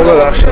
ببخشید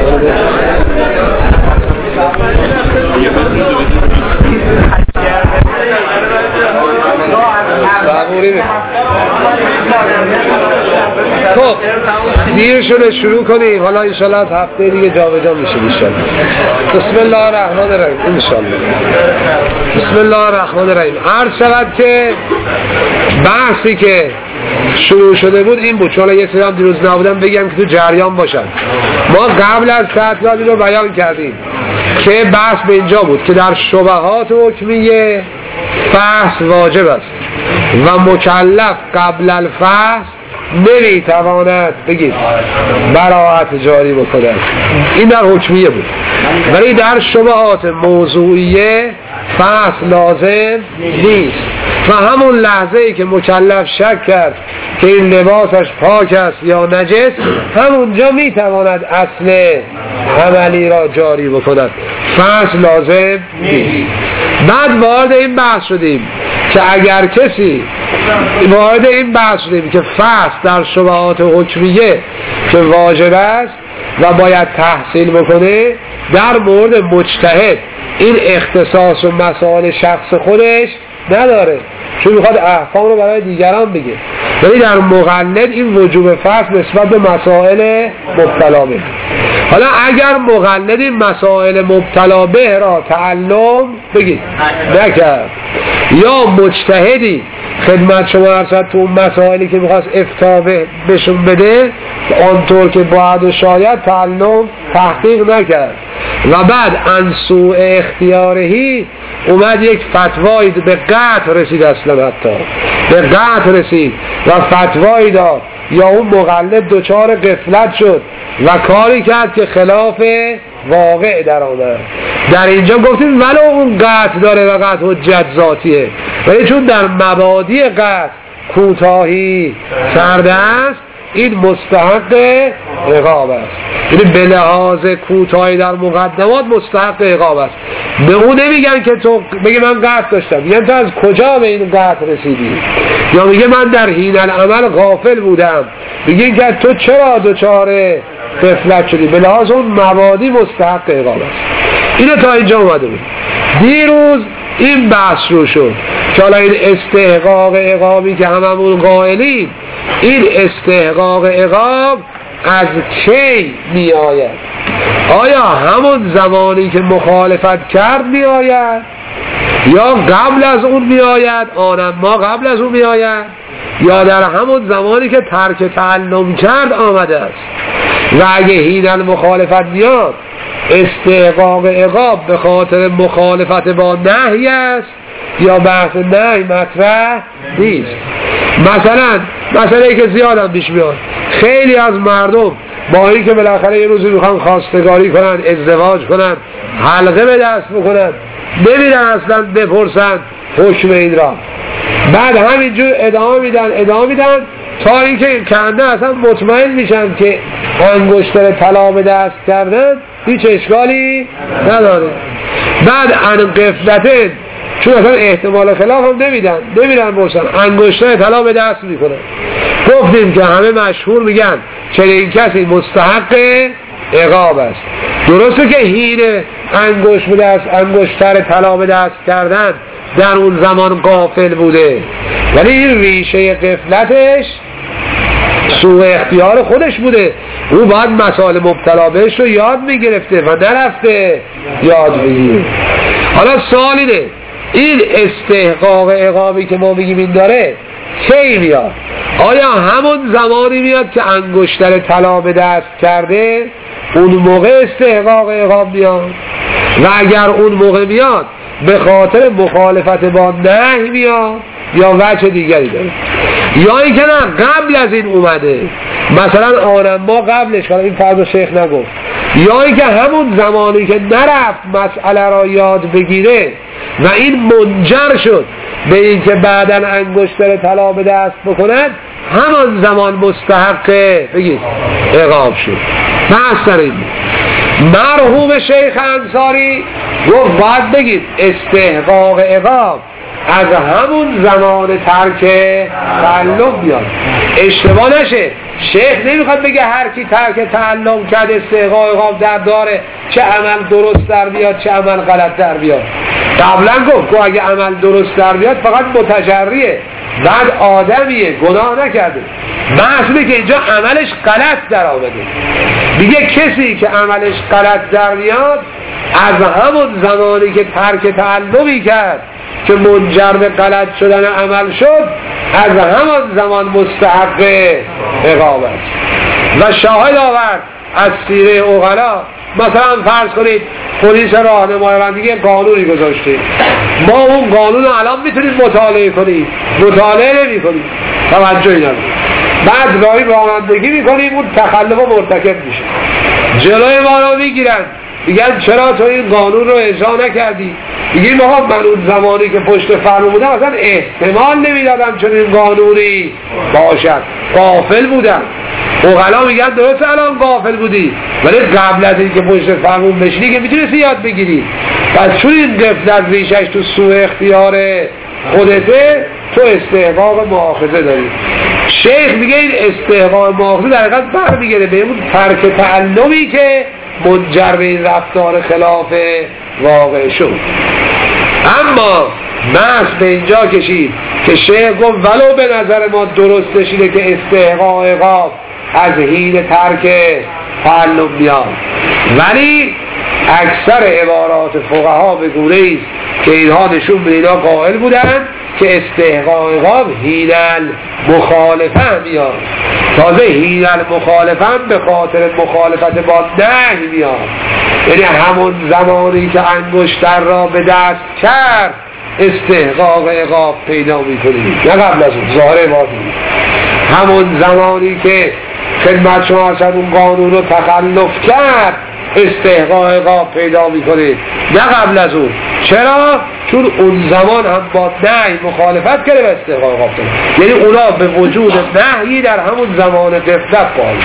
خب دیر شده شروع کنیم. حالا انشالله از هفته دیگه جابجا میشه انشالله. بسم الله الرحمن الرحیم. انشالله بسم الله الرحمن الرحیم. عرض شود که بحثی که شروع شده بود این بود، چون یه سری هم دیروز نبودن بگم که تو جریان باشن. ما قبل از تعطیلاتی رو بیان کردیم که بحث به اینجا بود که در شبهات حکمیه فحص واجب است و مکلف قبل الفحص نمیتواند بگید براءت جاری بکند. این در حکمیه بود، ولی در شبهات موضوعیه فحص لازم نیست و همون لحظه ای که مکلف شک کرد که این لباسش پاک است یا نجس، همونجا میتواند اصل عملی را جاری بکند. فحص لازم نیست. بعد وارد این بحث شدیم که اگر کسی که فحص در شبهات حکمیه که واجب است و باید تحصیل بکنه، در مورد مجتهد این اختصاص و مسائل شخص خودش نداره، چون میخواد احکام رو برای دیگران بگه. ولی در مقلد این وجوب فحص نسبت به مسائل مبتلا به. حالا اگر مقلد این مسائل مبتلا به را تعلم بگید نکرد یا مجتهدی خدمت شما ارشد تو اون مسائلی که میخواست افتاء بهشون بده آنطور که باید و شاید تعلم تحقیق نکرد و بعد انسوء اختیارهی اومد یک فتوایی به قطع رسید، اصلا حتی به قطع رسید و فتوایی داد یا اون مقلد دچار غفلت شد و کاری کرد که خلاف واقع در آمد. در اینجا گفتیم ولو اون قطع داره و قطع حجت ذاتیه، ولی چون در مبادی قطع کوتاهی کرده است این مستحق عقاب است. یعنی به لحاظ کوتاهی در مقدمات مستحق عقاب است. به اون نمیگن که تو بگی من قطع داشتم، میگن تو از کجا به این قطع رسیدی، یا میگه من در حین العمل غافل بودم، میگن که تو چرا دچار غفلت شدی. به لحاظ اون مبادی مستحق عقاب است. اینو تا اینجا اومده بود. دیروز این بحث رو شد که حالا این استحقاق عقابی که هممون قائلیم، این استحقاق عقاب از کی می آید؟ آیا همون زمانی که مخالفت کرد می آید یا قبل از اون می آید؟ ما قبل از اون می آید یا در همون زمانی که ترک تعلم کرد آمده است؟ و اگه هیدن مخالفت میاد استحقاق عقاب به خاطر مخالفت با نهی است یا بحث نهی مطرح نیست. مثلا که زیادم پیش میاد، خیلی از مردم با این که بالاخره یه روزی میخوان خواستگاری کنن، ازدواج کنن، حلقه به دست بکنن، نمیرن اصلا بپرسن حکم این را، بعد همینجور ادامه میدن تا اینکه کنده اصلا مطمئن میشن که انگشتر طلا به دست کردن هیچ اشکالی نداره. بعد غفلتن، چون اصلا احتمال خلاف هم نمیدن برسن، انگشتر طلا به دست میکنن. گفتیم که همه مشهور میگن چنین کسی مستحق عقاب است. درسته که حین انگشتر طلا به دست کردن در اون زمان غافل بوده، ولی این ریشه غفلتش سوء اختیار خودش بوده. او باید مسائل مبتلا بهش رو یاد میگرفته و نرفته یاد بگیره. حالا سوال اینه، این استحقاق عقابی که ما میگیم این داره کی میاد؟ آیا همون زمانی میاد که انگشتر طلا به دست کرده اون موقع استحقاق عقاب میاد؟ و اگر اون موقع میاد به خاطر مخالفت با نهی میاد یا وجه دیگری داره؟ یا اینکه نه قبل از این اومده، مثلا ما قبلش، حالا این فرض شیخ نگفت، یا اینکه همون زمانی که نرفت مسئله را یاد بگیره و این منجر شد به اینکه بعداً انگشتر طلا به دست بکنن، همان زمان مستحق بگید عقاب شد. بحث سر این مرحوم شیخ انصاری گفت باید بگید استحقاق عقاب از همون زمان ترک تعلم بیاد. اشتباه نشه، شیخ نمیخواد بگه هر کی ترک تعلم کرد استحقاق عقاب در داره، چه عمل درست در بیاد چه عمل غلط در بیاد. قبلا گفت که اگه عمل درست در بیاد فقط متجریه، بعد آدمیه، گناه نکرده. محصوله که اینجا عملش غلط در آمده. دیگه کسی که عملش غلط در بیاد از همون زمانی که ترک تعلمی کرد که منجر به غلط شدن عمل شد، از همان زمان مستحق عقاب است. و شاهد آورد از سیره عقلا، مثلا فرض کنید پلیس راهنمای رانندگی قانونی گذاشته، ما اون قانون الان میتونیم مطالعه کنیم، مطالعه نمی کنیم، توجهی نداریم، بعد داریم رانندگی میکنیم، اون تخلف مرتکب میشه، جلوی ما رو میگیرن، میگن چرا تو این قانون رو اجرا نکردی؟ میگیم آقا من اون زمانی که پشت فرمون بودم اصلا احتمال نمیدادم چون این قانونی باشد، غافل بودم. عقلا میگن درست الان غافل بودی، ولی قبل از این که پشت فرمون بشینی که میتونستی یاد بگیری. پس چون این غفلت ریشش تو سوء اختیار خودته، تو استحقاق مؤاخذه داری. شیخ میگه این استحقاق مؤاخذه در حقیقت برمیگرده به اون ترک تعلمی که منجر به این رفتار خلاف واقع شد. اما نص به اینجا کشید که شیخ گفت ولو به نظر ما درستش اینه که استحقاق عقاب از حین ترک تعلم بیاد، ولی اکثر عبارات فقها به گونه ایست که اینها نشون به اینا قائل بودن که استحقاق عقاب حین المخالفه میاد. تازه حین المخالفه به خاطر مخالفت با نهی میاد، یعنی همون زمانی که انگشتر را به دست کرد استحقاق عقاب پیدا میکنید، نه قبل از اون. ظاهر واضحه همون زمانی که خدمت شما اصلا اون قانون رو تخلف کرد استحقاق عقاب پیدا میکنید، نه قبل از اون. چرا؟ چون اون زمان هم با نهی مخالفت کرده و استحقاق عقاب داره، یعنی اونا به وجود نهی در همون زمان غفلت قائل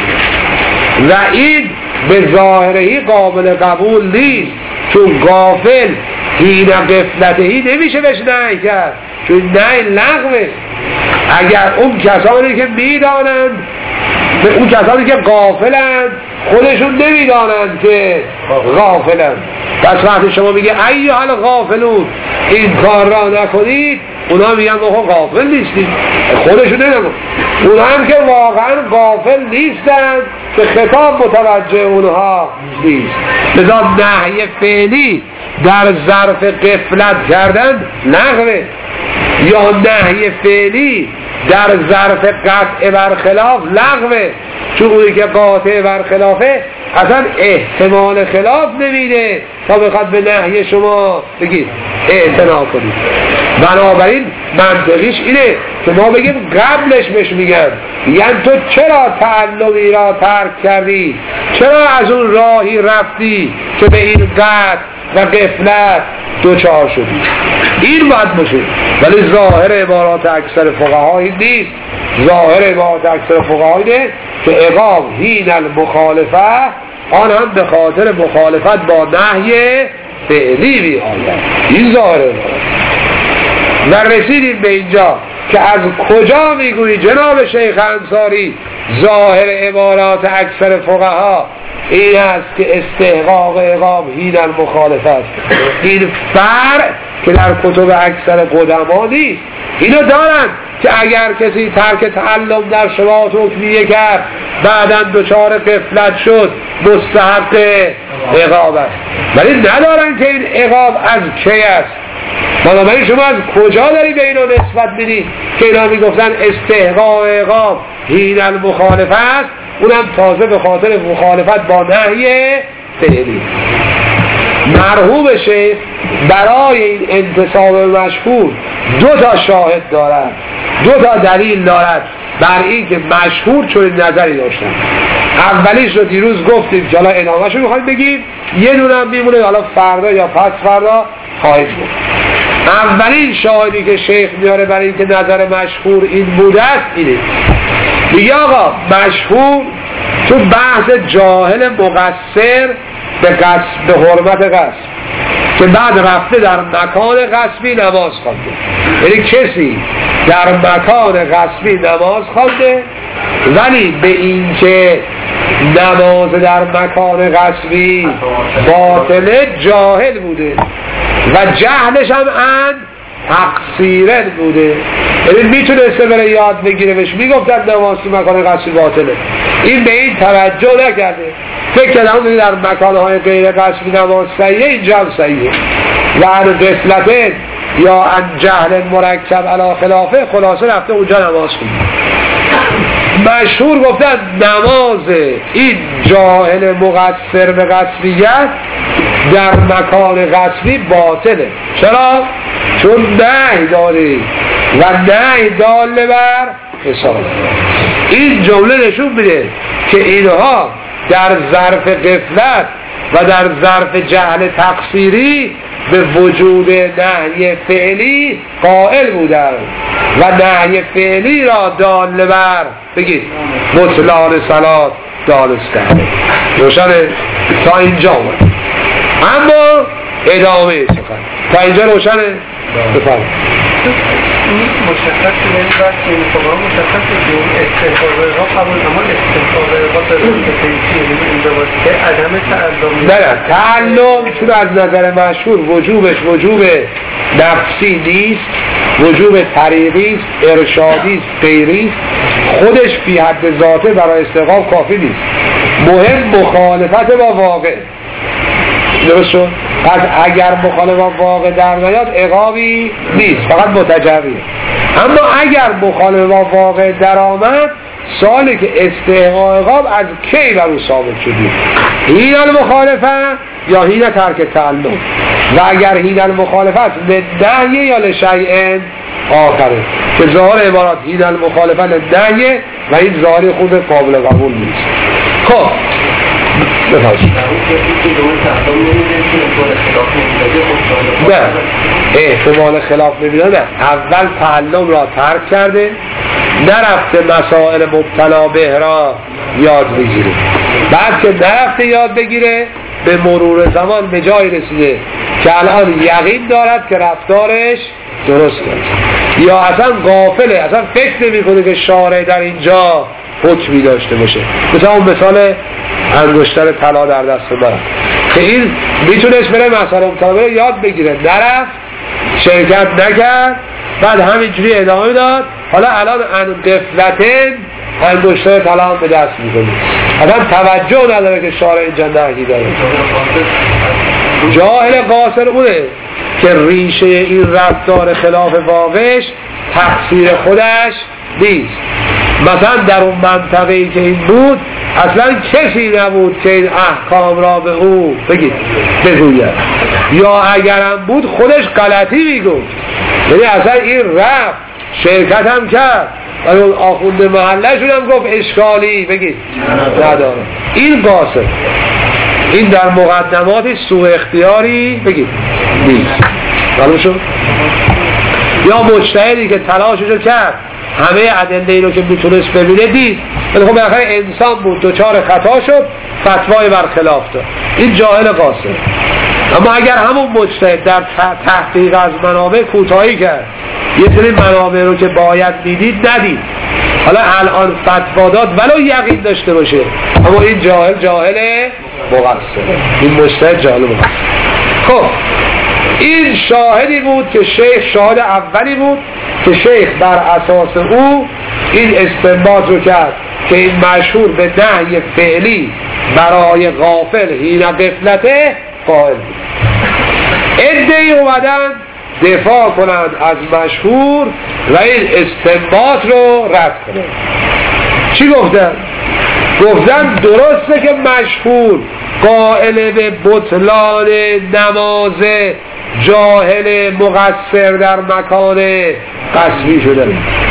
و این به ظاهرهی قابل قبول نیست، چون غافل حین غفلتهی نمیشه بهش نهی کرد، چون نهی لغوه. اگر اون کسانی که میدانند، به اون کسانی که غافلند خودشون نمیدانند که غافلند، پس وقتی شما میگه ایها الغافلون این کار را نکنید، اونا میگن ما غافل نیستیم، خودشون نمیدانند. اونا هم که واقعا غافل نیستند که خطاب متوجه اونها نیست. لذا نهی فعلی در ظرف غفلت کردن لغوه، یا نهی فعلی در ظرف قطع برخلاف لغوه، چون اونی که قاطع برخلافه اصلا احتمال خلاف نمیده تا بخواد به نهی شما بگید اعتنا کنید. بنابراین منطقیش اینه که ما بگیم قبلش بهش میگن تو چرا تعلمی را ترک کردی، چرا از اون راهی رفتی که به این قطع و غفلت دوچار شدی، این باید باشه. ولی ظاهر عبارات اکثر فقهایی نیست. ظاهر عبارات اکثر فقهایی نه که عقاب حین المخالفه آن هم به خاطر مخالفت با نهی فعلی می آید. این ظاهر عبارات. و رسیدیم به اینجا که از کجا میگویی جناب شیخ انصاری ظاهر عبارات اکثر فقها این است که استحقاق عقاب حین المخالفه است. این فرع که در کتب اکثر قدما نیست. اینو دارن که اگر کسی ترک تعلم در شبهات حکمیه کرد بعداً دچار غفلت شد مستحق عقاب است، ولی ندارن که این عقاب از کی است. بنابراین شما از کجا داری به اینا نسبت میدی که اینا میگفتن استحقاق عقاب حین المخالفه است، اونم تازه به خاطر مخالفت با نهی فعلی. مرحوم شیخ برای این انتصاب مشهور دو تا شاهد دارد، دو تا دلیل دارد بر این که مشهور چون نظری داشتن. اولیش رو دیروز گفتیم که حالا ادامه‌اش رو میخوایم بگیم، یه دونم میمونه حالا فردا یا پس فردا خواهیم بود. اولین شاهدی که شیخ میاره برای این که نظر مشهور این بوده است اینه، میگه آقا مشهور تو بحث جاهل مقصر به حرمت قصد که بعد رفته در مکان غصبی نماز خوانده. یعنی کسی در مکان غصبی نماز خوانده ولی به این که نماز در مکان غصبی باطله جاهل بوده و جهلش هم تقصیرت بوده. یعنی میتونسته بره یاد بگیره، بهش میگفتن نماز تو مکان غصبی باطله، این به این توجه نکرده، فکر کردم در مکانهای غیر غصبی نماز صحیحه، اینجا هم صحیحه و عن غفلت یا عن جهل مرکب علی خلافه، خلاصه رفته اونجا نماز خونده. مشهور گفتن نماز این جاهل مقصر به غصبیت در مکان غصبی باطله. چرا؟ چون نهی داری و نهی داله بر حساب. این جمله نشون میده که اینها در ظرف غفلت و در ظرف جهل تقصیری به وجود نهی فعلی قائل بودن و نهی فعلی را داله بر بگید بطلان صلات دانستن. روشنه؟ تا اینجا اومد، اما ادامه سخن تا اینجا روشنه؟ بفرمایید. مشخص نمی‌برد که این خبرها مشخص که این استنفاده ها قبول اما استنفاده ها به روی تفیدی اینجا باید که عدم تعلم نه تعلم چون از نظر مشهور وجوبش وجوب نفسی نیست، وجوب طریقی است، ارشادی است، غیری است، خودش فی حد ذاته برای استحقاق کافی نیست، مهم مخالفت با واقع. درست شد؟ پس اگر مخالف با واقع در نیاد عقابی نیست، فقط متجریه. اما اگر مخالف با واقع در آمد، سوالی که استحقاق عقاب از کی بر او ثابت شدی؟ هین المخالفه یا هین ترک تعلم؟ و اگر هین المخالفت لنهی یا لشیء آخره که ظاهر عبارات هین المخالفه لنهی و این ظاهر خود قابل قبول نیست. خب بفرمایید. نه احتمال خلاف نمیدونه، نه اول تعلم را ترک کرده، نرفته مسائل مبتلا به را یاد بگیره، بعد که نرفته یاد بگیره به مرور زمان به جای رسیده که الان یقین دارد که رفتارش درست است یا اصلا غافله، اصلا فکر نمی کنه که شارع در اینجا حکمی داشته باشه. مثلا اون مثال انگشتر طلا در دست من که این میتونست بره مسئله مبتلا بره یاد بگیره، نرفت، شرکت نکرد، بعد همینجوری ادامه داد، حالا الان غفلتن انگشتر طلا هم به دست میکنه، اصلا توجه نداره که شارع اینجا نهی داره. جاهل قاصر اونه که ریشه این رفتار خلاف واقعش تقصیر خودش نیست. مثلا در اون منطقه‌ای که این بود اصلا کسی نبود که این احکام را به او بگوید، یا اگرم بود خودش غلطی میگفت، یعنی اصلا این رفت شرکت هم کرد و اون آخوند محله‌شون هم گفت اشکالی نداره. این قاصر، این در مقدمات سوء اختیاری نیست. معلوم شد؟ یا مجتهدی که تلاششو کرد همه ادله رو که میتونست ببینه دید، ولی خب بالاخره انسان بود دچار خطا شد، فتوای برخلاف داد، این جاهل قاصر. اما اگر همون مجتهد در تحقیق از منابع کوتاهی کرد، یه سری منابع رو که باید دیدید ندید، حالا الان فتوا داد ولو یقین داشته باشه، اما این جاهل مقصر، این مجتهد جاهل مقصر. خب این شاهدی بود که شیخ شاهد اولی بود که شیخ بر اساس او این استنباط رو کرد که این مشهور به نهی فعلی برای غافل حین غفلته قائل بود. عده‌ای اومدن دفاع کنند از مشهور و این استنباط رو رد کنند. چی گفتن؟ گفتن درسته که مشهور قائل به بطلان نماز جاهل مقصر در مکان قصبی شده،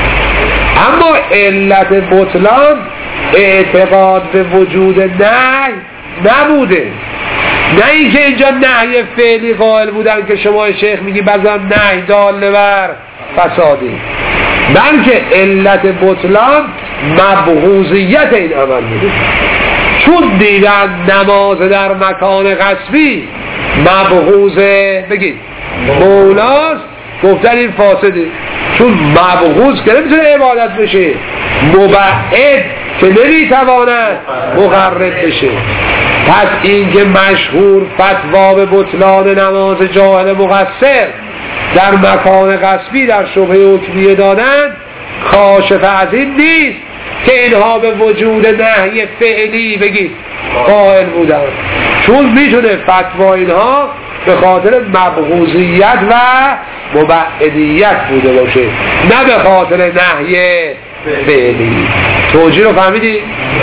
اما علت بطلان اعتقاد به وجود نهی نبوده، نه اینکه اینجا نهی فعلی قائل بودن که شما شیخ میگی بزن نهی داله بر فسادی، بلکه علت بطلان مبغوضیت این عمل بوده، چون دیدن نماز در مکان غصبی مبغوزه بگید مولاست، گفتن این فاسده، چون مبغوز که نمیتونه عبادت بشه، مبعد که نمیتواند مقرب بشه. پس این که مشهور فتوا به بطلان نماز جاهل مقصر در مکان غصبی در شبهه حکمیه دادن کاشف از این نیست که اینها به وجود نهی فعلی بگید قائل بودن، چون میتونه فتوا اینها به خاطر مبغوضیت و مبعدیت بوده باشه، نه به خاطر نهی فعلی. توجیه رو فهمیدی؟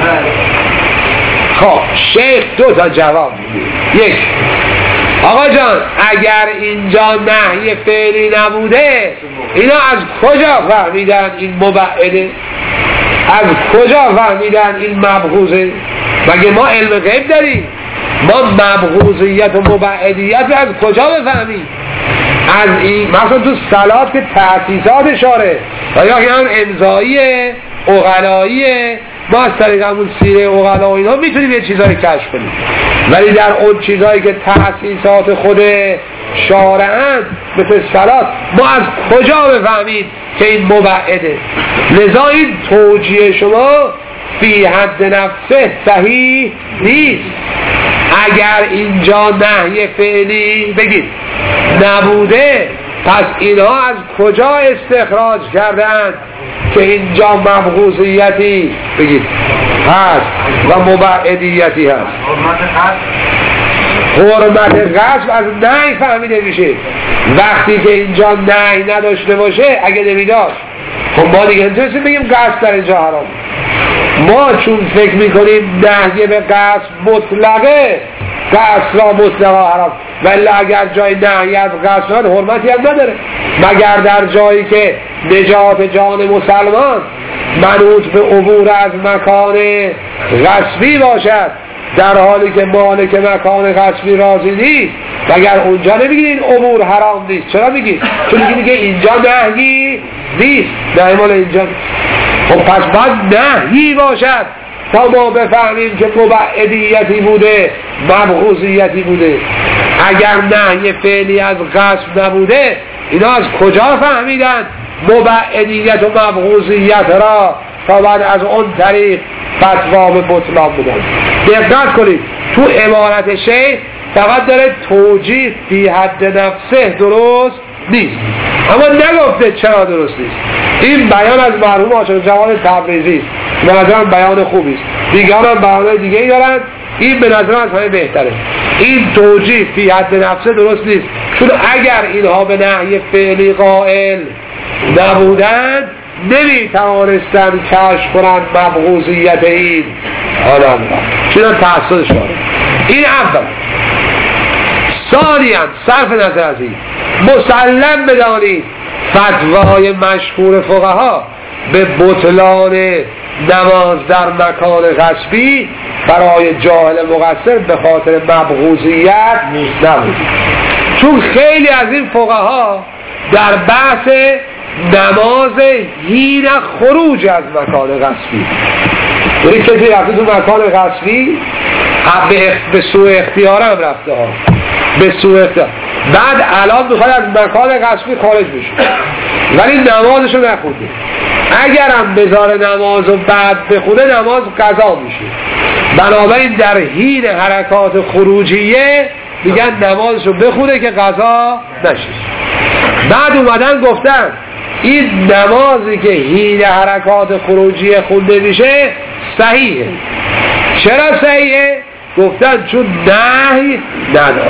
خب شیخ دو تا جواب میده. یک، آقا جان اگر اینجا نهی فعلی نبوده اینا از کجا فهمیدن این مبعده؟ از کجا فهمیدن این مبغوضه؟ مگه ما علم غیب داریم؟ ما مبغوضیت و مبعدیت از کجا بفهمیم؟ از این مثلا تو صلات که تأسیسات اشاره و یا هم امضاییه اغلاییه، ما از طریق همون سیره اغلا و اینا میتونیم یه چیزایی کشف کنیم، ولی در اون چیزایی که تأسیسات خود شارعن مثل صلات ما از کجا بفهمید که این مبعده؟ لذا این توجیه شما فی حد نفسه صحیح نیست. اگر اینجا نهی فعلی بگید نبوده، پس اینها از کجا استخراج کردند که اینجا مبغوضیتی بگید هست و مبعدیتی هست؟ حرمت غصب از نهی فهمیده میشه. وقتی که اینجا نهی نداشته باشه، اگه نمیداشت خب ما دیگه نمیتونستیم بگیم غصب در اینجا حرام. ما چون فکر میکنیم نهی به غصب مطلقه، غصب را مطلقه حرام، ولی اگر جای نهی از غصب حرمتی هم نداره، مگر در جایی که نجات جان مسلمان منوط به عبور از مکان غصبی باشد، در حالی که مالک مکان غصبی راضی نیست، مگر اونجا نمیگید این عبور حرام نیست؟ چرا میگید؟ چون میگید که اینجا نهی نیست، نه مال اینجا. خب پس باید نهی باشد تا ما بفهمیم که مبعدیتی بوده، مبغوضیتی بوده. اگر نهی فعلی از غصب نبوده، اینا از کجا فهمیدن مبعدیت و مبغوضیت را تا بعد از اون طریق فتوا به بطلان بدن؟ دقت کنید تو عبارت شیخ فقط داره توجیه فی حد نفسه درست نیست، اما نگفته چرا درست نیست. این بیان از مرحوم عاشق جوان تبریزی است، به نظرم بیان خوبی است. دیگران هم بیانهای دیگه ای دارن، این به نظرم از همه بهتره. این توجیه فی حد نفسه درست نیست، چون اگر اینها به نهی فعلی قائل نبودند نمیتوانستن کشف کنند مبغوضیت این آدم را، چون تحصیل شده. این اول. ثانیاً صرف نظر از این مسلم بدانید فتوای مشهور فقها به بطلان نماز در مکان غصبی برای جاهل مقصر به خاطر مبغوضیت نبود، چون خیلی از این فقها در بحث نماز حین خروج از مکان غصبی، یعنی کسی رفته تو مکان غصبی به سوء اختیار هم رفته ها، به سوء اختیار، بعد الان میخواد از مکان غصبی خارج بشه ولی نمازشو نخونده، اگر هم بذاره نماز و بعد بخونه نماز قضا میشه. بنابراین در حین حرکات خروجیه میگن نمازشو بخونه که قضا نشه. بعد اومدن گفتن این نمازی که حین حرکات خروجیه خونده میشه صحیحه. چرا صحیحه؟ گفتن چون نهی نداره.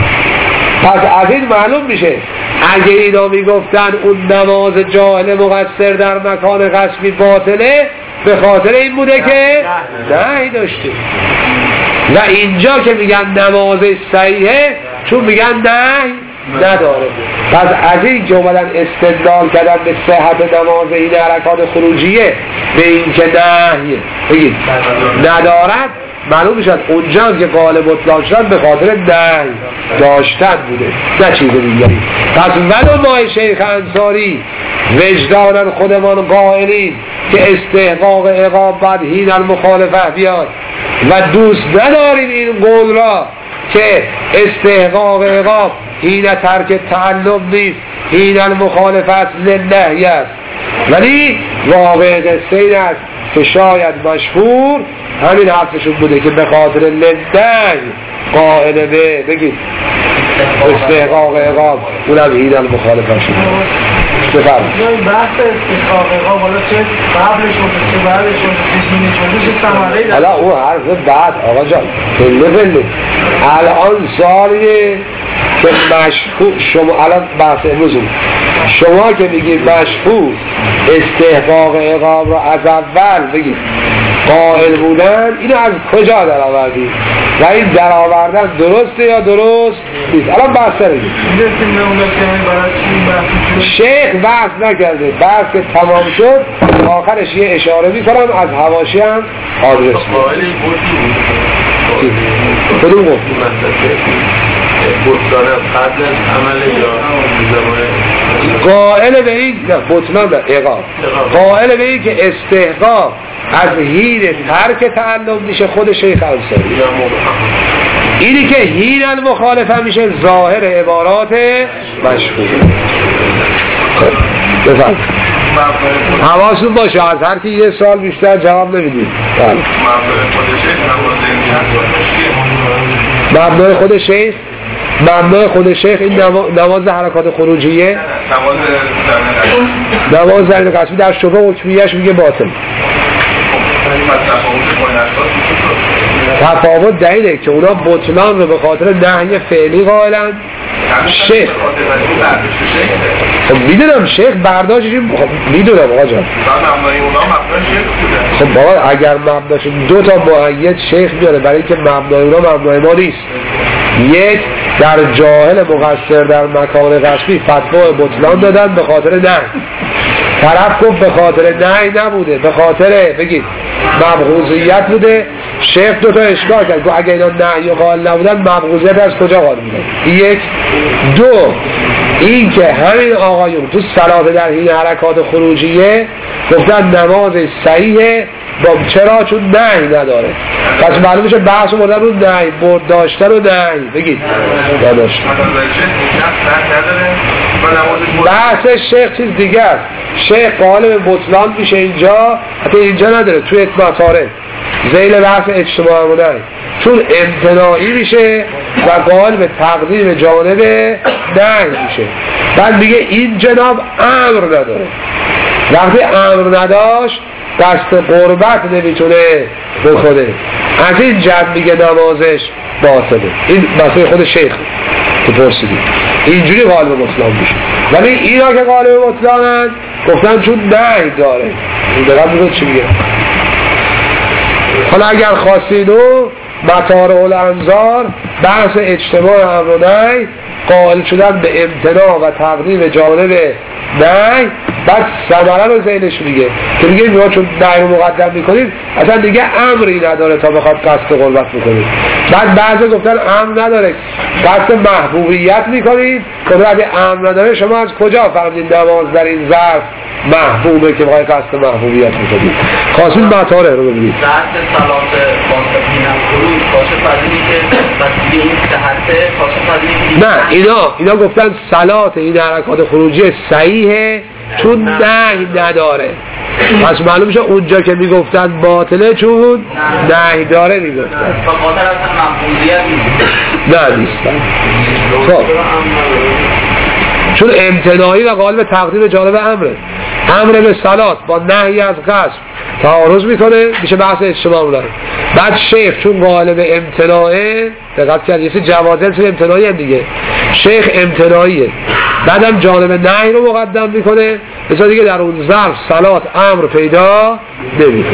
پس از این معلوم میشه اگه اینا میگفتن اون نماز جاهل مقصر در مکان غصبی باطله، به خاطر این بوده که نهی داشته، و اینجا که میگن نماز صحیحه چون میگن نهی نداره. پس از این که اومدن استدلال کردن به صحت نماز این حرکات خروجیه به این که نهی بگید ندارد، معلوم میشد اونجا که قال بطلان شدن به خاطر نهی داشتن بوده، نه چیز دیگری. پس ولو ما شیخ انصاری وجدانن خودمان قائلین که استحقاق عقاب بعد حین المخالفه بیاد و دوست نداریم این قول را که استحقاق عقاب حین ترک تعلم نیست، حین المخالفت للنهی است. ولی واقع قصه این است که شاید مشهور همین حرفشون بوده که به خاطر للنهی قائل به بگید استحقاق عقاب اونم حین المخالفت شده. بفرمایید. بحث استحقاق عقاب حالا چه قبلش و چه بعدش و چه دینش و چه ثمره‌ای داره؟ حالا اون حرف بعد آقا جان پله الان سالیه که مشهور شما الان بحث امروز شما که میگید مشهور استحقاق عقاب رو از اول بگید قائل بودن، اینو از کجا در آوردید و این در آوردن درسته یا درست نیست؟ الان بحث نگید. شیخ بحث نکرده، بحث که تمام شد آخرش یه اشاره میکنم از حواشی هم آدرس کدوم گفت؟ قائل به این بطلان به عقاب، قائل به این که استحقاق از حین ترک تعلم میشه خود شیخ انصاری، اینی که حین المخالفه میشه ظاهر عبارات مشهور. بفرد حواستون باشه از هر کی یه سال بیشتر جواب نمیدید. مبنای خود شیخ، مبنای خود شیخ این نماز حرکات خروجیه، نماز زمین قسمی در شبه حکمیهش میگه باطل. تفاوت دلیله که اونا بطلان رو به خاطر نهی فعلی قائلن، شیخ خب میدونم شیخ برداشتش میدونم آقا جان. خب بابا اگر مبناش دو تا مؤید شیخ میاره برای اینکه مبنای اونا مبنای ما نیست. یک در جاهل مقصر در مکان قصبی فتوا بطلان دادن به خاطر نه، طرف گفت به خاطر نه نبوده، به خاطر بگید مبغوضیت بوده. شیخ دو تا اشکال کرد، اگه اینا نهی و قائل نبودن مبغوضیت از کجا قائل بودن؟ یک. دو این که همین آقایون تو صلات در حین حرکات خروجیه گفتن نماز صحیحه با چرا؟ چون نهی نداره. پس معلوم میشه بحث بردن رو نهی برد داشتن و نهی بگید نداشتن. بحث شیخ چیز دیگه است. شیخ قائل به بطلان میشه اینجا، حتی اینجا نداره توی مطارد ذیل بحث اجتماع و نهی، چون امتناعی میشه و قائل به تقدیم جانب نهی میشه. بعد میگه این جناب امر نداره، وقتی امر نداشت دست قربت نمیتونه بکنه، از این جد میگه نمازش باطله. این مسئله خود شیخ که پرسیدید اینجوری قائل به بطلان میشه. ولی اینا که قائل به بطلانن گفتن چون نهی داره. این دقیقا میگه چی میگه؟ حالا اگر خواستیدو مطارع الانظار بحث اجتماع امر و نهی قائل شدن به امتناع و تقدیم جانب نهی، بعد ثمره رو ذهنش میگه که میگه میگه چون نهی رو مقدم میکنید اصلا دیگه امری نداره تا بخواد قصد قربت بکنید. بعد بعضی گفتن امر نداره قصد محبوبیت میکنید، قدرت امر نداره. شما از کجا فهمید نماز در این ظرف محبوبه که بخوای قصد محبوبیت میکنید؟ خواستید مطارع رو ببینید. بحث صلات باطنی خروج باشه فضیلی که بسیاری این صحته باشه فضیلی نه اینا گفتن صلات این حرکات خروجی صحیحه چون نهی نداره. پس معلوم میشه اونجا که میگفتن باطله چون نهی داره میگفتن. خاطر اصلا محبوبیت نه نیستن. خب چون امتناعی و قائل به تقدیم جانب امره، امر به صلات با نهی از قصد تعارض میکنه، میشه بحث اجتماع بودن. بعد شیخ چون قائل به امتناعه دقت کرد، یه سری جوازل سری امتناعی هم دیگه، شیخ امتناعیه بعدم جانب نهی رو مقدم میکنه، مثلا دیگه در اون ظرف صلات امر پیدا نمیکنه.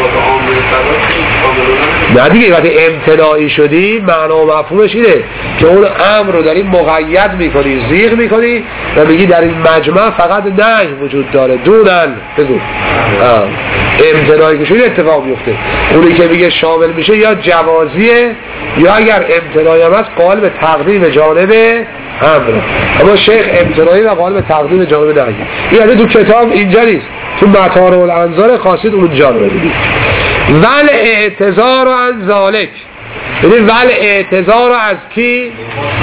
نه دیگه وقتی امتناعی شدی معنا و مفهومش اینه که اون امر رو داری مقید میکنی، زیغ میکنی و میگی در این مجمع فقط نهی وجود داره دونن بگو امتناعی که شدی اتفاق میفته. اونی که میگه شامل میشه یا جوازیه یا اگر امتناعی هم هست قائل به تقدیم جانب امر. اما شیخ امتناعی و قائل به تقدیم جانب نهی. این یعنی تو کتاب اینجا نیست، تو مطارع الانظار خواستید اونجا رو ببینید. ول اعتذار عن ذالک یعنی ول اعتذار از کی؟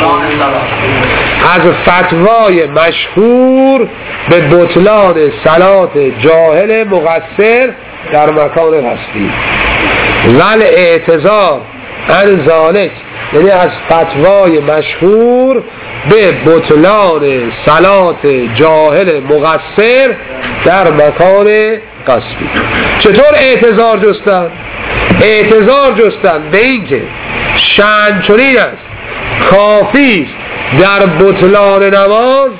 از فتوای مشهور به بطلان صلات جاهل مقصر در مکان رسمی. ول اعتذار عن ذالک یعنی از فتوای مشهور به بطلان صلات جاهل مقصر در مکان قصبی. چطور اعتذار جستن؟ اعتذار جستن به این که شأن چنین است کافی در بطلان نماز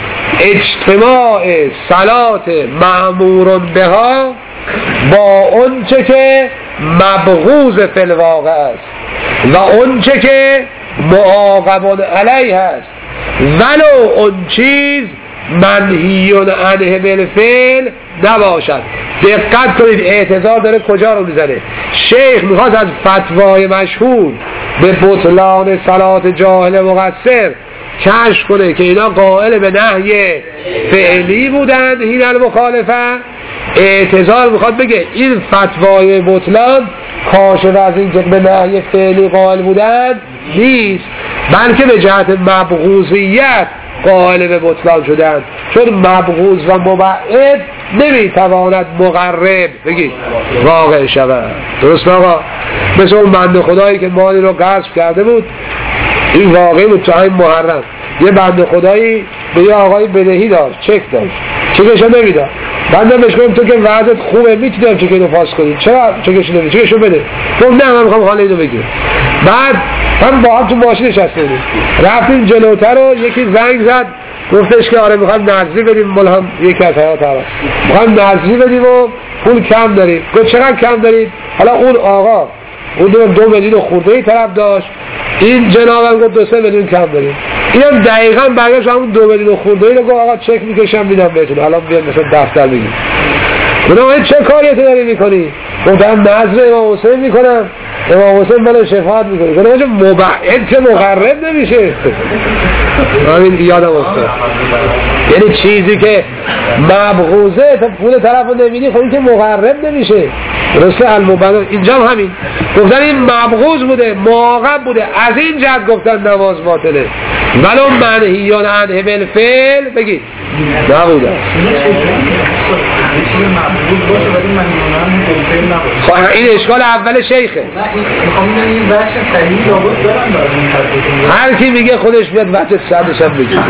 اجتماع صلات مأمور بها با اونچه که مبغوض فی الواقع است و اونچه که معاقب علیه است ولو اون چیز منهی عنه بالفعل نباشد. دقت کنید اعتذار داره کجا رو میزنه. شیخ میخواد از فتوای مشهور به بطلان صلات جاهل مقصر کشف کنه که اینا قائل به نهی فعلی بودند هین المخالفه. اعتذار میخواد بگه این فتوای بطلان کاشف از این که به نهی فعلی قائل بودند نیست، بلکه به جهت مبغوضیت قائل به بطلان شدند، چون مبغوض و مبعد نمیتواند مقرب بگید واقع شود. درست آقا؟ مثل اون بنده خدایی که مالی رو غصب کرده بود، این واقعی بود تو همین محرم، یه بنده خدایی به یه آقایی بدهی داشت، چک داشت، چکشو نمیداد. بنده بهش گفتم تو که وضعت خوبه میتونم چک اینو پاس کنی، چرا چکشو نمیدی؟ چکشو بده. گفت نه من میخوام حالا اینو بگیر. بعد هم با هم تو ماشین نشسته بودیم، رفتیم جلوتر رو یکی زنگ زد گفتش که آره میخوام نظری بدیم، مال هم یکی از حیات هست میخوام نظری بدیم و پول کم داریم. گفت چقدر کم دارید؟ حالا اون آقا اون 2 میلیون خورده طرف داشت، این جنابم گفت 2-3 میلیون کم داریم. اینم دقیقاً برگشت همون 2 میلیون خورده رو گفت آقا چک میکشم میدم بهتون، الان بیاد مثلا دفتر بگید. گفتم چه کاریتی داری میکنی؟ گفتم نظر امام حسین میکنم، امام حسین بله شفاعت میکنی. گفتم مبعد که مقرب نمیشه. همین یادم افتاد. یعنی چیزی که مبغوضه تا پول طرف رو نمیدی خب این که مقرب نمیشه. درسته؟ المبعد اینجا هم همین گفتن این مبغوض بوده، معاقب بوده، از این جهت گفتن نماز باطله، ولو منهیان عنه بالفعل بگید نبوده. خب این اشکال اول شیخه. هر کی میگه خودش بیاد وقت صدش هم بگید.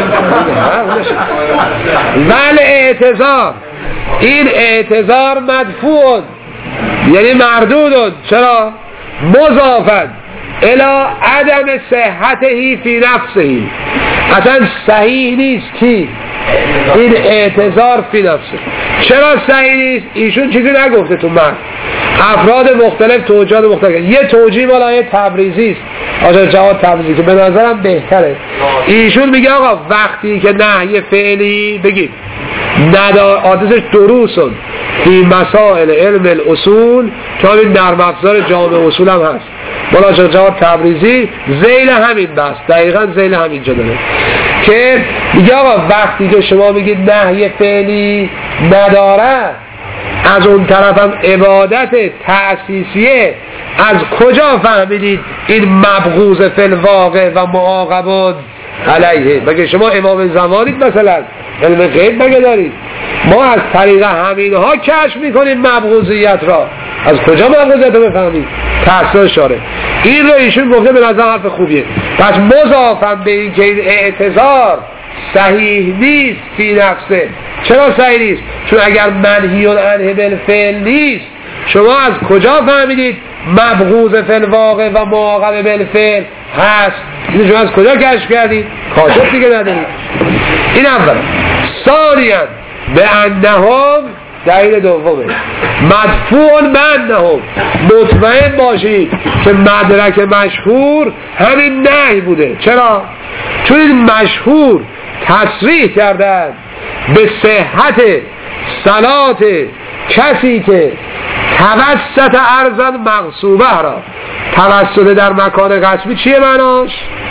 ولی اعتذار، این اعتذار مدفوع یعنی مردود. چرا؟ مضافن الی عدم صحته فی نفسه، اصلا صحیح نیست کی این اعتذار فی نفسه. چرا صحیح نیست؟ ایشون چیزی نگفته تو من، افراد مختلف توجیهات مختلف. یه توجیه مال آیه تبریزی است، آقا جواد تبریزی که به نظرم بهتره. ایشون میگه آقا وقتی که نهی فعلی بگید ندار آدرسش دروسون فی مسائل علم الاصول، تا این نرم افزار جامع اصول هم هست مولا جواد تبریزی، ذیل همین بس دقیقا ذیل همین جا داره که میگه آقا وقتی که شما میگید نهی فعلی نداره، از اون طرف هم عبادت تأسیسیه، از کجا فهمیدید این مبغوض فی الواقع و معاقب علیه؟ مگه شما امام زمانید مثلا علم غیب مگه دارید؟ ما از طریق همینها کشف میکنیم مبغوضیت را. از کجا مبغوضیت رو بفهمید؟ تأثیر شاره. این رو ایشون گفته به نظر حرف خوبیه. پس مضافم به این که این اعتذار صحیح نیست فی نفسه. چرا صحیح نیست؟ چون اگر منهی عنه بالفعل نیست، شما از کجا فهمیدید مبغوض فی الواقع و معاقب بالفعل هست؟ این شما از کجا کشف کردید؟ کاشف دیگه ندارید. این اول. ثانیاً به انهم، دلیل دومه مدفوع به انهم، مطمئن باشید که مدرک مشهور همین نهی بوده. چرا؟ چون این مشهور تصریح کردن به صحت صلات کسی که توسط ارضاً مغصوبه را، توسط در مکان غصبی چیه معناش؟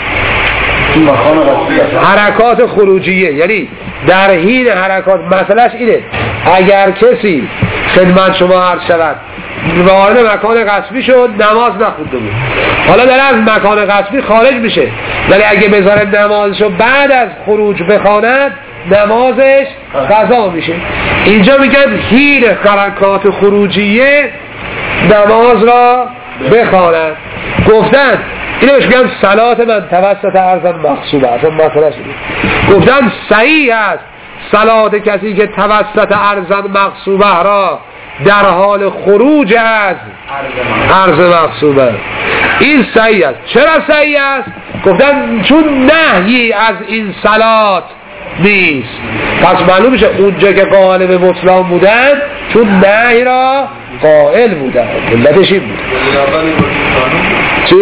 حرکات خروجیه، یعنی در حین حرکات. مسئلهش اینه اگر کسی خدمت شما عرض شود وارد مکان غصبی شد نماز نخونده بود، حالا داره از مکان غصبی خارج میشه، ولی اگه بذاره نمازشو بعد از خروج بخواند نمازش قضا میشه. اینجا میگن حین حرکات خروجیه نماز را بخواند. گفتن اینو بهش میگن صلات من توسط ارزن مقصوبه، اصلا مسئله شده. گفتن صحیح است صلات کسی که توسط ارزن مقصوبه را در حال خروج از ارز مقصوبه، این صحیح است. چرا صحیح است؟ گفتن چون نهی از این صلات نیست، پس معلوم میشه اونجا که قائل به بطلان بودن چون نهی را قائل بودن. علتش این بود. چی؟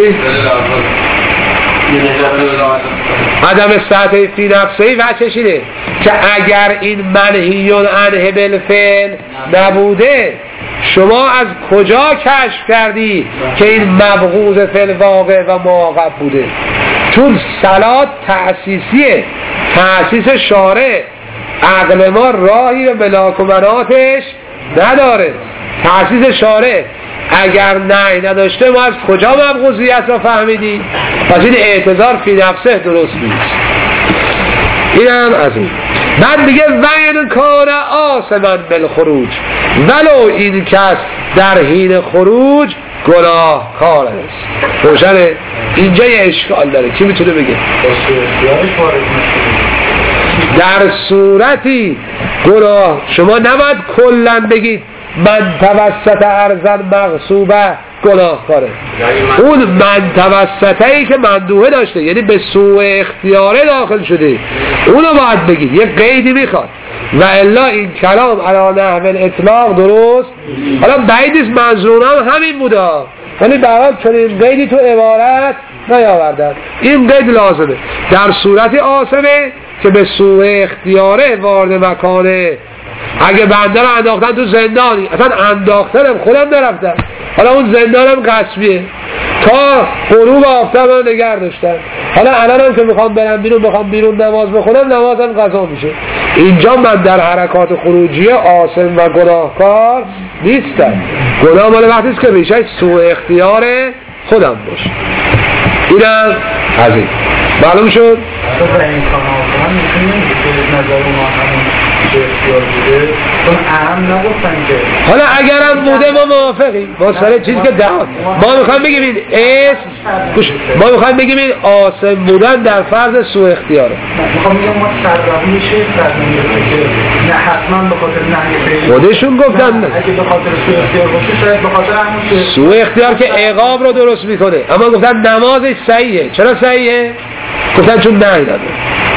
عدم سطح فی نفسهی وچهش اینه که اگر این منهیون عنه بالفعل نبوده شما از کجا کشف کردی که این مبغوض فی الواقع و معاقب بوده؟ چون صلات تأسیسیه، تأسیس شارع، عقل ما راهی به ملاک و مناتش نداره. تأسیس شارع اگر نهی نداشته ما از کجا مبغوضیت را فهمیدی؟ پس این اعتذار فی نفسه درست نیست. این هم از این. من دیگه وین کار آسمن بالخروج، ولو این کس در حین خروج گناه کار است. روشنه؟ اینجا یه اشکال داره، کی میتونه بگه؟ در صورتی گناه شما نباید کلن بگید من توسط ارزن مغصوبه گناه کاره، اون من توسطه ای که مندوحه داشته یعنی به سوء اختیاره داخل شده اونو باید بگید، یه قیدی میخواد، و الا این کلام علی نحو الاطلاق درست. حالا بعیدیست منظورم همین بوده، ولی برای چنین قیدی تو عبارت نیاوردن. این قید لازمه در صورتی آسمه که به سوء اختیاره وارد مکانه. اگه بنده رو انداختن تو زندانی، اصلا انداختنم خودم نرفتن، حالا اون زندانم غصبیه، تا غروب آفتاب رو نگه داشتن، حالا الانم که میخوام برم بیرون بخوام بیرون نماز بخونم نمازم قضا میشه. اینجا من در حرکات خروجیه آثم و گناهکار نیستم. گناه مال وقتیست که ریشه سوء اختیار خودم باشه. اینم از این معلوم شد. حالا اگرم بوده ما موافقیم با سر چیزی که ما میخوایم بگیم این ما میخوایم بگیم این آسم بودن در فرض سوء اختیاره. میخوام بگم ما سربقی شیخ نه حتما به خاطر نهی خودشون گفتن نه، اگه به خاطر سوء اختیار باشه شاید به خاطر همون سوء اختیار که عقاب رو درست میکنه، اما گفتن نمازش صحیحه. چرا صحیحه؟ گفتن چون نهی داده.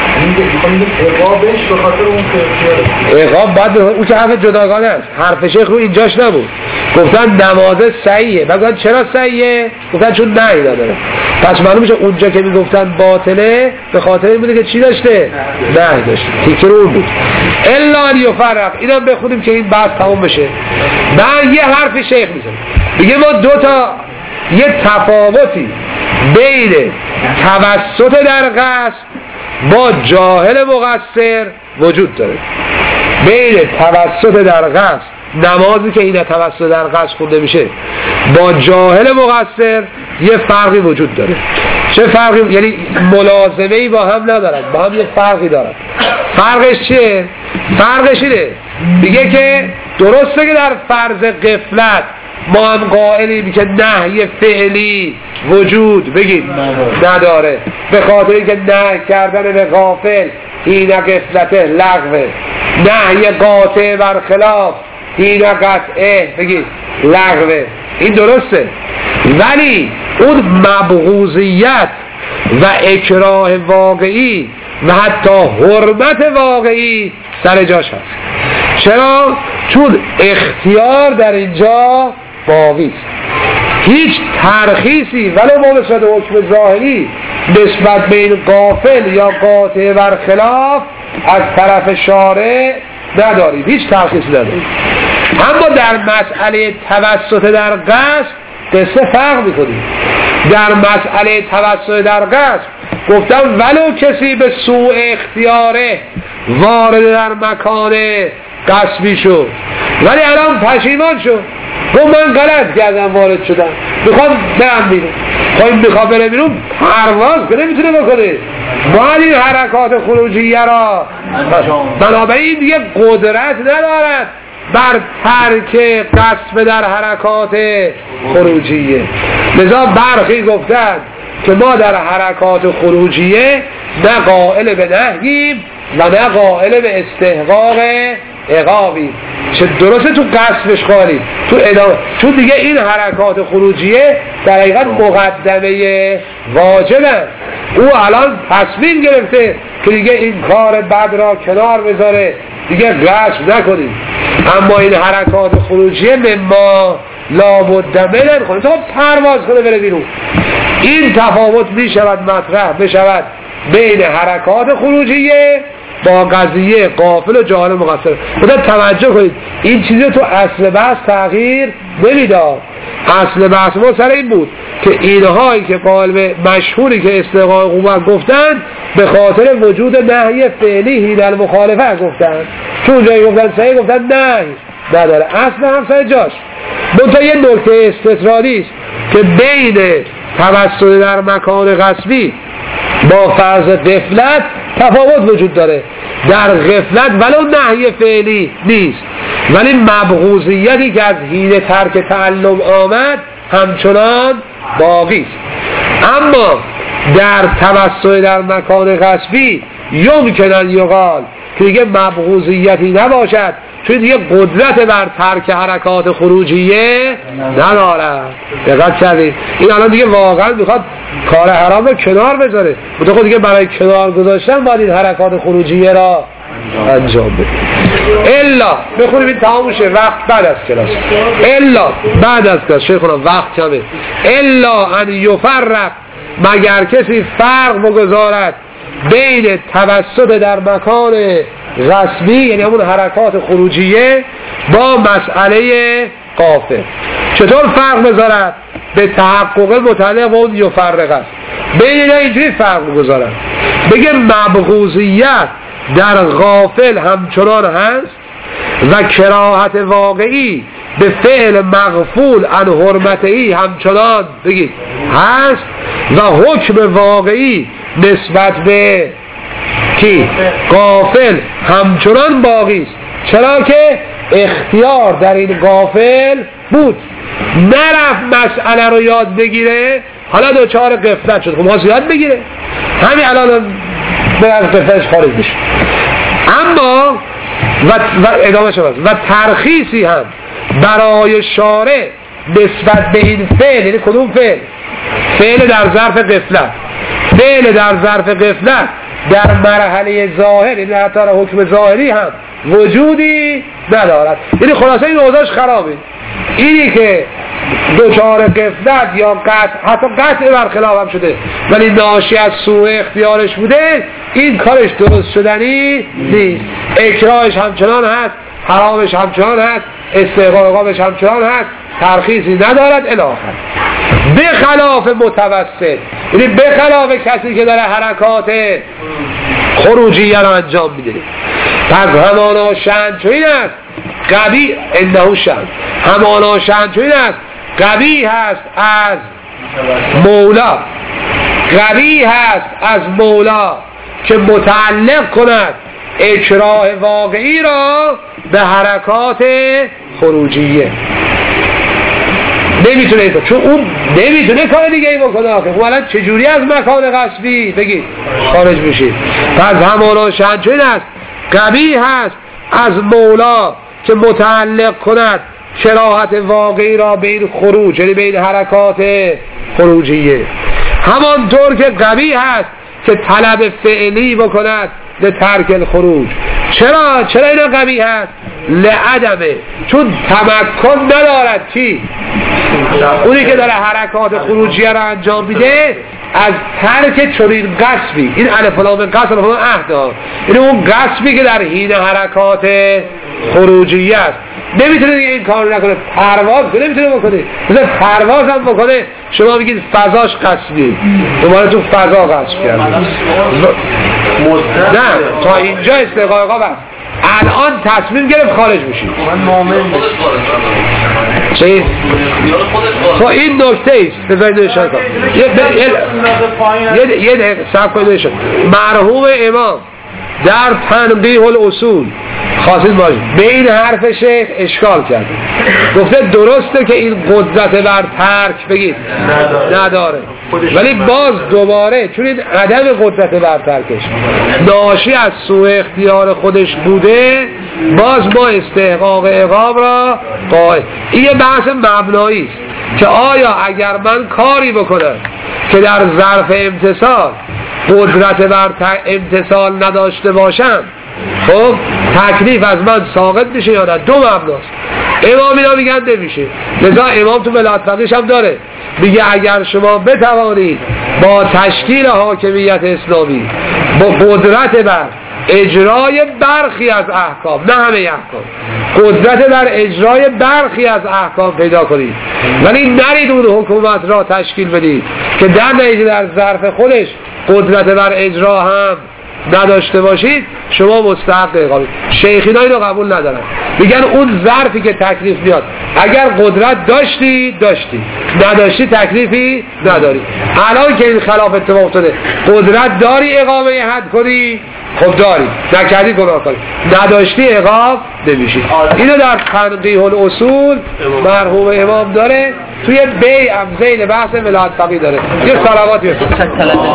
عقابش به خاطر اون اختیاره. عقاب باید اون که حرف جداگانه است، حرف شیخ رو اینجاش نبود. گفتن نمازه صحیحه، گفتن چرا صحیحه؟ گفتن چون نهی داره. پس معلوم میشه اونجا که میگفتن باطله به خاطر این بوده که چی داشته؟ نهی داشته. تیکر اون بود. الا یفرق. اینم بخونیم که این بحث تمام بشه. من یه حرف شیخ میزنم دیگه، ما دو تا یه تفاوتی بین توسط در قصد با جاهل مقصر وجود داره. بین توسط در قصد، نمازی که این توسط در قصد خونده میشه، با جاهل مقصر یه فرقی وجود داره. چه فرقی؟ یعنی ملازمه‌ای با هم ندارن، با هم یه فرقی دارن. فرقش چیه؟ فرقش اینه میگه که درسته که در فرض غفلت ما هم قائلیم که نهی فعلی وجود بگید نداره، به خاطر اینکه نهی کردن به غافل این غفلته لغوه، نهی قاطع برخلاف این قطعه بگید لغوه. این درسته، ولی اون مبغوضیت و اکراه واقعی و حتی حرمت واقعی سر جاش هست. چرا؟ چون اختیار در اینجا باقی است. هیچ ترخیصی ولو ما نسبت حکم ظاهری نسبت به این غافل یا قاطع برخلاف از طرف شارع نداریم، هیچ ترخیصی نداریم. اما در مسئله توسط در قصد قصه فرق میکنیم. در مسئله توسط در قصد گفتم ولو کسی به سوء اختیاره وارد در مکان قصبی شد ولی الان پشیمان شد، گفت من غلط کردم وارد شدم، میخوام برم بیرون. میخوام بره بیرون پرواز که نمیتونه بکنه، باید این حرکات خروجیه را بنابراین دیگه قدرت ندارد بر ترک قصب در حرکات خروجیه. لذا برخی گفتند که ما در حرکات خروجیه نه قائل به نهییم و نه قائل به استحقاق عقابی. چه درسته تو قصبش خالی تو ادامه، چون دیگه این حرکات خروجیه در حقیقت مقدمه واجبه. او الان تصمیم گرفته که دیگه این کار بد را کنار بذاره، دیگه قصب نکنیم. اما این حرکات خروجیه مما لابد منه، خود تو پرواز کنه بره بیرون. این تفاوت می شود مطرح بشود بین حرکات خروجیه با قضیه غافل و جاهل مقصر. خدا توجه کنید این چیزی تو اصل بحث تغییر نمیداد. اصل بحث ما سر این بود که اینهایی که قائل مشهوری که استحقاق قوت گفتن به خاطر وجود نهی فعلی حین المخالفه گفتن، چون جایی گفتن صحیح گفتن نهی نداره، اصل هم سر جاش. منتها یه نکته استطرادی است که بین توسل در مکان غصبی با فرض غفلت تفاوت وجود داره. در غفلت ولو نهی فعلی نیست ولی مبغوضیتی که از حین ترک تعلم آمد همچنان باقی است. اما در توسل در مکان غصبی یمکن یقال که دیگه مبغوضیتی نباشد، چون دیگه قدرت بر ترک حرکات خروجیه ندارد. دقت کردید این الان دیگه واقعا میخواد کار حرام رو کنار بذاره، خود دیگه برای کنار گذاشتن باید این حرکات خروجیه را انجام بده. الا بخونیم این تمام شه وقت بعد از کلاس، الا بعد از کلاس شیخونا وقت کمه. الا ان یفرق مگر کسی فرق بگذارد بین توسط در مکان غصبی یعنی همون حرکات خروجیه با مسئله غافل. چطور فرق بذارد؟ به تحقق متعلق اون یفرق است. بین اینجوری فرق بگذارد بگه مبغوضیت در غافل همچنان هست و کراهت واقعی به فعل مغفول عن حرمتهی همچنان بگید هست و حکم واقعی نسبت به کی؟ غافل همچنان باقی است. چرا که اختیار در این غافل بود، نرفت مسئله رو یاد بگیره، حالا دوچار غفلت شد. خب ما یاد بگیره همین الان به از غفلتش خارج بشه. اما و ادامه شد و ترخیصی هم برای شارع نسبت به این فعل، یعنی کدوم فعل؟ فعل در ظرف غفلت. فعل در ظرف غفلت در مرحله ظاهر، یعنی حتی حکم ظاهری هم وجودی ندارد. یعنی خلاصه این اوضاعش خرابه. اینی که دوچار غفلت یا قطع، حتی قطع برخلاف هم شده ولی ناشی از سوء اختیارش بوده، این کارش درست شدنی نیست. اکراهش همچنان هست، حرامش همچنان هست، استحقاقش همچنان هست، ترخیصی ندارد الی آخر. به خلاف متوسط، یعنی به خلاف کسی که داره حرکات خروجیه را انجام میده. پس همانا شأن چو این است قوی انه شأن، همانا شأن چو این است قوی هست از مولا، قوی هست از مولا که متعلق کند اکراه واقعی را به حرکات خروجیه. نمیتونه این چون اون نمیتونه کار دیگه ای بکنه. آخه الان چجوری از مکان غصبی بگید خارج میشید؟ پس همانا شأن چو این است قوی هست از مولا که متعلق کند کراهت واقعی را به این خروج، یعنی به این حرکات خروجیه. همانطور که قوی هست که طلب فعلی بکند به ترک الخروج. چرا اینا قوی هست؟ لعدمه، چون تمکن ندارد. چی؟ اونی که داره حرکات خروجیه را انجام میده از ترک چنین قصبی. این الف لام قصب الف لام عهد، این اون قصبی که در حین حرکات خروجیه است. نمیتونه دیگه این کار نکنه. پرواز نمیتونه بکنه، مثلا پرواز هم بکنه شما میگید فضاش قصبی، دوباره تو فضا قصب کرده. نه تا اینجا استحقاق بس. الان تصمیم گرفت خارج میشید. چی؟ خب این نکته ایست بذارید اشاره کنم یه دقیقه صبر کنید. مرحوم امام در تنبیه الاصول خواستید باشید به این حرف شیخ اشکال کرد، گفته درسته که این قدرت بر ترک بگید نداره، ولی باز دوباره چون این عدم قدرت بر ترکش ناشی از سوء اختیار خودش بوده، باز ما استحقاق عقاب را قائل. این یه بحث مبنایی است که آیا اگر من کاری بکنم که در ظرف امتصال قدرت بر امتصال نداشته باشم، خب تکلیف از من ساقط میشه یا نه؟ دو مبناست. امام اینا میگن نمیشه، لذا امام تو ولایت فقیهش هم داره، میگه اگر شما بتوانید با تشکیل حاکمیت اسلامی با قدرت بر اجرای برخی از احکام، نه همه احکام، قدرت بر اجرای برخی از احکام پیدا کنید، ولی نرید اون حکومت را تشکیل بدید که در نتیجه در ظرف خودش قدرت بر اجرا هم نداشته باشید، شما مستحق عقابید. شیخینا اینو قبول ندارن، میگن اون ظرفی که تکلیف میاد اگر قدرت داشتی نداشتی تکلیفی نداری. الان که این خلاف اتفاق افتاده، قدرت داری اقامه حد کنی، خب داری، نکردی گناه کنی، نداشتی عقاب نمیشی. اینو در تنقیح الاصول مرحوم امام داره، توی بیع هم زیل بحث ولایت فقیه داره. یه صلواتی بسید.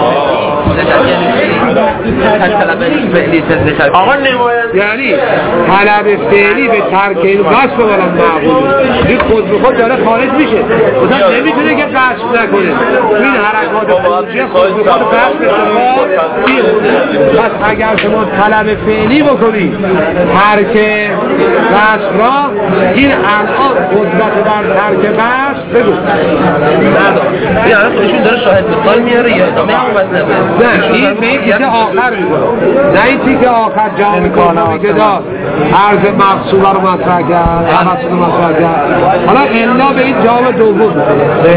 یعنی طلب فعلی به ترک این قصد بلند معقول، این خود به خود داره خارج میشه، خدا نمیتونه که قصد نکنه. این حرکات خودجه خود به خود قصد بسید. پس اگر شما طلب فعلی بکنید ترک قصد را، این الان قدرت بر ترک قصد بگو این الان خودشون داره شاهد مثال میاره یا ادامه همون مطلبه؟ نه، این به این تیکه آخر میکنه، نه این تیکه آخر جامعه کنامی که داد عرض مقصوبه رو مطرح کرد، مقصود رو مطرح کرد. حالا الا به این جامعه دوم میکنه به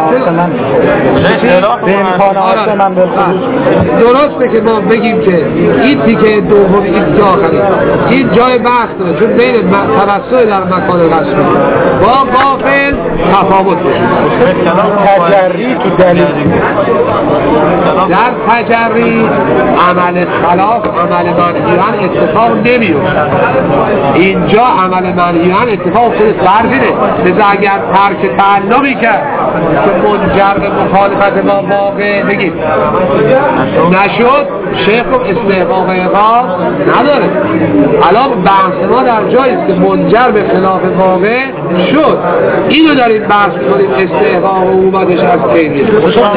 امکانات من درسته که ما بگیم که این تیکه دوم، این تیکه آخری، این جای بحث داره، چون بین توسط در مکان رسمی با قافل تفاوت بشه. تجری تو دلیل در تجری عمل خلاف عمل منهیان اتفاق نمیفته، اینجا عمل منهیان اتفاق افتاده. فرضینه لذا اگر ترک تعلمی کرد که منجر به مخالفت با واقع بگید نشد، شیخ استحقاق عقاب نداره. الان بحث ما در جایی است که منجر به خلاف واقع شد، اینو داریم بحث کنیم استحقاق عقوبتش از کی میاد.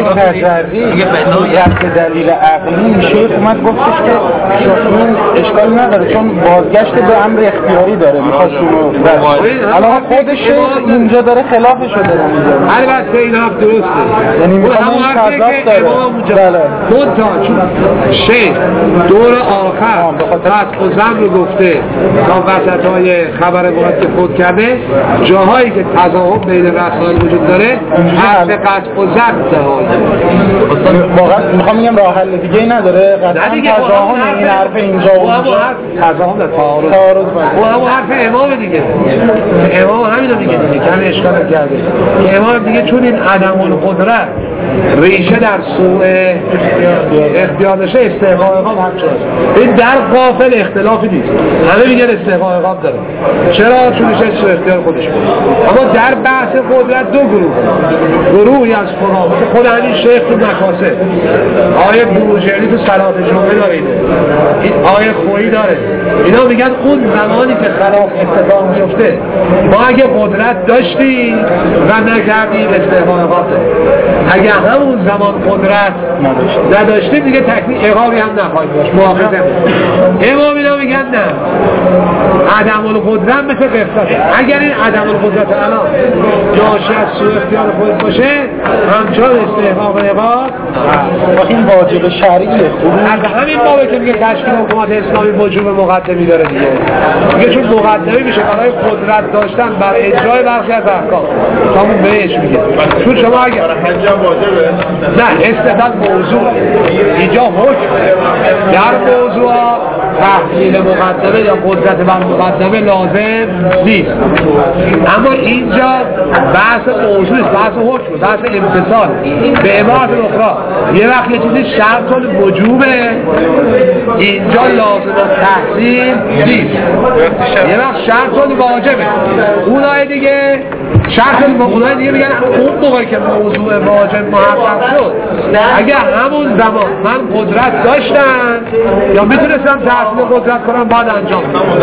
یه دلیل عقلی شیخ اومد گفتش که این اشکال نداره چون بازگشت به امر اختیاری داره، میخواد شروع الان خودش اینجا داره خلافش رو داره میگه. البته این حرف درسته، یعنی میخواد این تضاد داره. بله منتها چون شیخ دور آخر قطع و ضم رو گفته تا وسطای خبر مراد که فوت کرده، جاهایی که تضاد بین رسائل وجود داره حرف قطع و ضم داره. واقعا میخوام میگم راه حل دیگه ای نداره، قطعا تضاهم این حرف اینجا و اونجا تضاهم تعارض و همون حرف امام دیگه، امام همین رو میگه دیگه، کمی اشکال کرده که امام دیگه چون این عدم القدرت ریشه در سوء اختیار داشته، استحقاق عقاب هم شد. این در غافل اختلافی نیست، همه میگن استحقاق عقاب داره. چرا؟ چون ریشه سوء اختیار خودش بود. اما در بحث قدرت دو گروهی از فقها، خود همین شیخ تو مکاسب، آیه بروجردی تو صلات جمعه داره، این آیه خویی داره، اینا میگن اون زمانی که خلاف اتفاق میفته ما اگه قدرت داشتی و نکردیم استحقاق عقاب داره، اگه همون زمان قدرت نداشتیم دیگه تکلیف عقابی هم نخواهیم داشت، موافقه. امام اینا میگن نه، عدم القدرت مثل قفلت، اگر این عدم القدرت الان ناشی از سوء اختیار خود باشه همچنان استحقاق عقاب این واجب شرعیه. از همین بابه که میگه تشکیل حکومت اسلامی وجوب مقدمی داره دیگه، میگه چون مقدمی میشه برای قدرت داشتن بر اجرای برخی از احکام، همون بهش میگه چون شما اگر واجبه نه استدلال موضوع اینجا حکم در موضوع تحصیل مقدمه یا قدرت بر مقدمه لازم نیست. اما اینجا بحث موضوع است، بحث حکم، بحث امتصال. به عبارت اخرى یه وقت یه چیزی شرط الوجوبه، اینجا لازم تحصیل نیست. یه وقت شرط الواجبه، اونای دیگه شرط اونای دیگه میگن اون موقعی که موضوع واجب محقق شد اگه همون زمان من قدرت داشتم یا میتونستم تحصیل قدرت کنم بعد انجام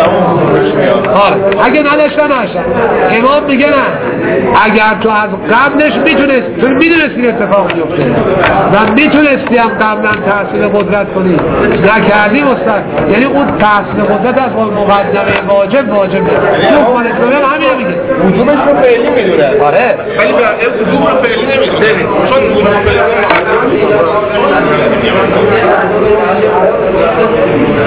اگه نداشتم امام میگه نه، اگر تو از قبلش میدونستی این اتفاق میفته و میتونستی هم قبلا تحصیل قدرت کنی نکردی مستقیم، یعنی اون تحصیل قدرت از مقدمه واجب نیست. حکم اسلامی همینه میگه وجوبش رو فعلی میدونه. آره ولی وجوب رو فعلی نمیدونه چون وجوب فعلی